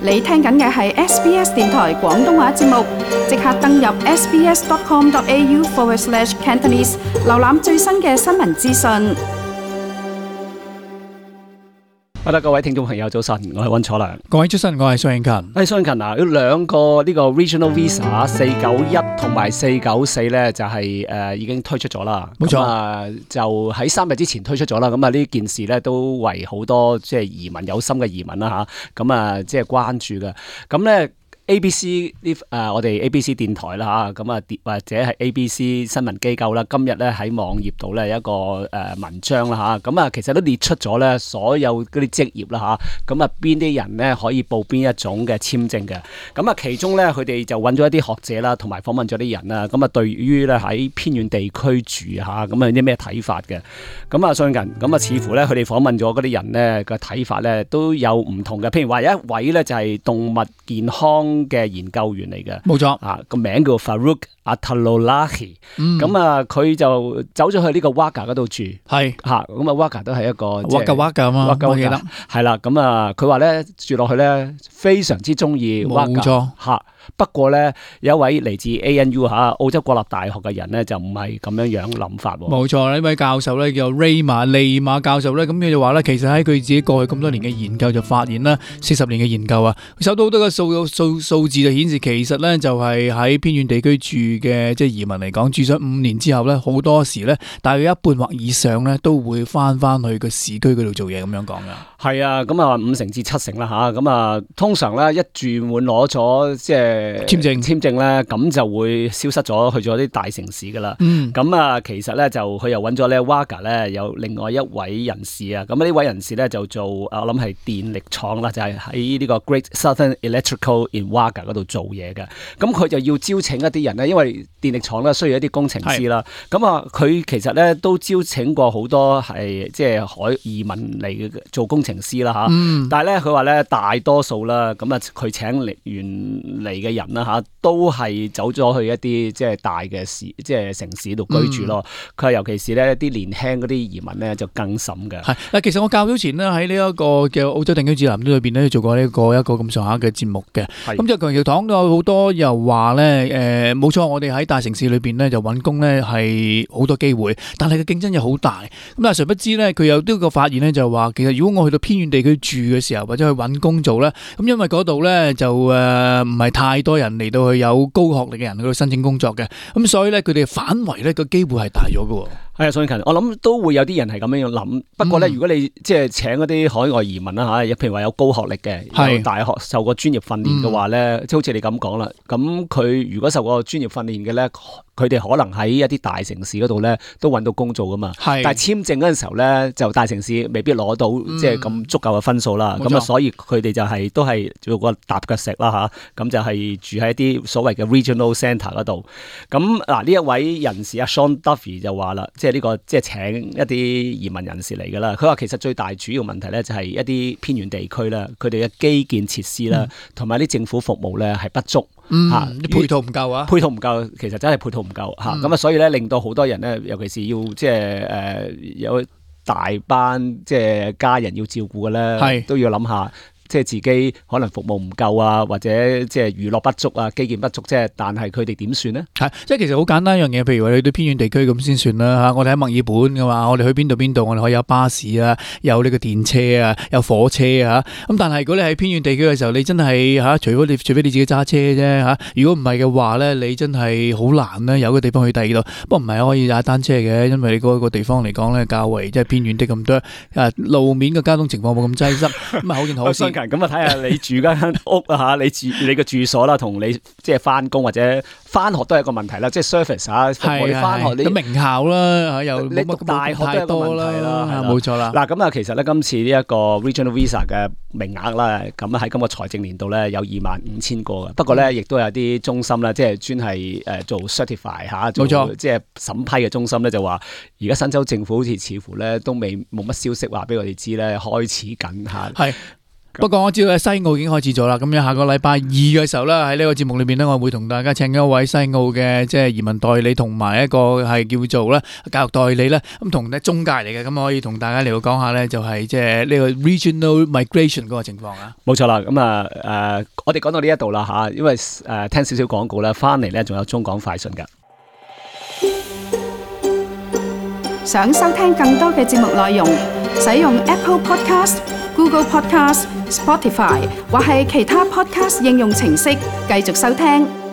你聽緊嘅係 SBS 電台廣東話節目，即刻登入 sbs.com.au/Cantonese 瀏覽最新嘅新聞資訊。 好啦，各位聽眾朋友早晨，我係溫楚良。 各位早晨，我係蘇永勤。 蘇永勤啊，有兩個呢個 Regional Visa 491同埋494咧，就係已經推出咗啦。 冇錯就喺3日之前推出咗啦。咁啊呢件事咧都為好多即係移民有心嘅移民啦嚇，咁啊即係關注嘅。咁咧。ABC 我哋 ABC 電台啦嚇，咁啊或者係 ABC 新聞機構啦，今日咧喺網頁度咧有一個文章啦嚇，咁啊其實都列出咗咧所有嗰啲職業啦嚇，咁啊邊啲人咧可以報邊一種嘅簽證嘅，咁啊其中咧佢哋就揾咗一啲學者啦，同埋訪問咗啲人啦，咁啊對於咧喺偏遠地區住嚇，咁啊有啲咩睇法嘅？咁啊最近咁啊似乎咧佢哋訪問咗嗰啲人咧嘅睇法咧都有唔同嘅，譬如話有一位咧就係動物健康嘅研究員嚟嘅， 冇錯啊，個名叫 Farouk Atalolahi，咁啊佢就走咗去呢個 Wagga 嗰度住， 係嚇，咁啊 Wagga 都係一個 Wagga 啊嘛，我記得係啦，咁啊佢話咧住落去咧非常之中意 Wagga， 冇錯嚇。不過咧，有一位嚟自 ANU 澳洲國立大學嘅人咧，就唔係咁樣諗法喎。 冇錯，呢位教授咧叫利馬教授咧，咁佢就話咧，其實喺佢自己過去咁多年嘅研究就發現啦，40年嘅研究啊，佢收到好多嘅數字就顯示，其實咧就係喺偏遠地區住嘅即係移民嚟講，住咗5年之後咧，好多時咧，大約一半或以上咧都會翻去個市區嗰度做嘢咁樣講噶。 係啊，咁啊5成至7成啦嚇，咁啊通常咧一住滿攞咗即係簽證咧，咁就會消失咗去咗啲大城市噶啦。咁啊其實咧就佢又揾咗咧 Wagga 咧有另外一位人士啊，咁呢位人士咧就做我諗係電力廠啦，就係喺呢個 Great Southern Electrical in Wagga 嗰度做嘢嘅。咁佢就要招請一啲人咧，因為電力廠咧需要一啲工程師啦。咁啊佢其實咧都招請過好多係即係海移民嚟做工程師啦嚇。但係咧佢話咧大多數啦，咁啊佢請嚟嘅人啦嚇，都係走咗去一啲即係大嘅市，即係城市度居住咯。佢話尤其是咧啲年輕嗰啲移民咧就更甚嘅。係嗱， 其實我較早前咧喺呢一個嘅澳洲定居指南裏邊咧做過呢一個咁上下嘅節目嘅。咁就強調講到好多又話咧冇錯，我哋喺大城市裏邊咧就揾工咧係好多機會，但係個競爭又好大。咁但係誰不知咧佢有呢個發現咧就話，其實如果我去到偏遠地區住嘅時候，或者去揾工做咧，咁因為嗰度咧就唔係太多人嚟到去有高學歷嘅人去到申請工作嘅，咁所以咧佢哋反為咧個機會係大咗嘅。 係啊，蘇永勤，我諗都會有啲人係咁樣諗。不過咧，如果你即係請嗰啲海外移民啦嚇，譬如話有高學歷嘅，有大學受過專業訓練嘅話咧，即係好似你咁講啦。咁佢如果受過專業訓練嘅咧，佢哋可能喺一啲大城市嗰度咧都揾到工做噶嘛。但係簽證嗰陣時候咧，就大城市未必攞到即係咁足夠嘅分數啦。咁啊，所以佢哋就都係做個踏腳石啦嚇。咁就係住喺一啲所謂嘅 Regional Centre 嗰度。咁嗱呢一位人士阿 Sean Duffy 就話啦，即係呢個即係請一啲移民人士嚟㗎啦。佢話其實最大主要問題咧就係一啲偏遠地區啦，佢哋嘅基建設施啦，同埋啲政府服務咧係不足嚇， 配套唔夠啊， 配套唔夠，其實真係配套唔夠嚇。咁啊，所以咧令到好多人咧，尤其是要即係有大班即係家人要照顧嘅咧，都要諗下。即係自己可能服務唔夠啊，或者即係娛樂不足啊，基建不足啫。但係佢哋點算呢？係即係其實好簡單一樣嘢，譬如話你去到偏遠地區咁先算啦嚇。我哋喺墨爾本嘅嘛，我哋去邊度，我哋可以有巴士啊，有呢個電車啊，有火車啊。咁但係如果你喺偏遠地區嘅時候，你真係嚇，除非你自己揸車啫嚇。如果唔係嘅話咧，你真係好難咧有個地方去第二度。不過唔係可以踩單車嘅，因為你嗰個地方嚟講咧較為即係偏遠啲咁多路面嘅交通情況冇咁擠塞，咁啊好件好事。 咁啊，睇下你住間屋啊嚇，你嘅住所啦，同你即係翻工或者翻學都係一個問題啦，即係 service 嚇，服務你翻學你名校啦嚇，又你讀大學都係一個問題啦， 冇錯啦。 嗱咁啊，其實咧今次呢一個 Regional Visa 嘅名額啦，咁喺今個財政年度咧有25,000個嘅，不過咧亦都有啲中心啦，即係專係做 certify 嚇，做即係審批嘅中心咧就話，而家新州政府好似乎咧都冇乜消息話俾我哋知咧開始緊嚇。係。 不過我知道西澳已經開始咗啦，咁樣下個禮拜二嘅時候咧，喺呢個節目裏邊咧，我會同大家請一位西澳嘅即係移民代理，同埋一個係叫做咧教育代理咧，咁同咧中介嚟嘅，咁可以同大家嚟到講下咧，就係即係呢個 regional migration 嗰個情況啊。 冇錯啦，咁我哋講到呢一度啦嚇，因為聽少少廣告啦，翻嚟咧仲有中港快訊㗎。 想收聽更多嘅節目內容，使用 Apple Podcast、Google Podcast、Spotify 或係其他 Podcast 應用程式繼續收聽。